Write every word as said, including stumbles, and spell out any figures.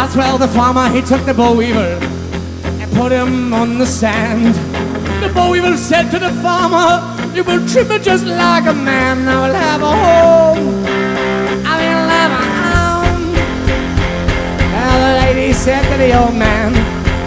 That's well, the farmer, he took the boll weevil and put him on the sand. The boll weevil said to the farmer, you will trim it just like a man. I will have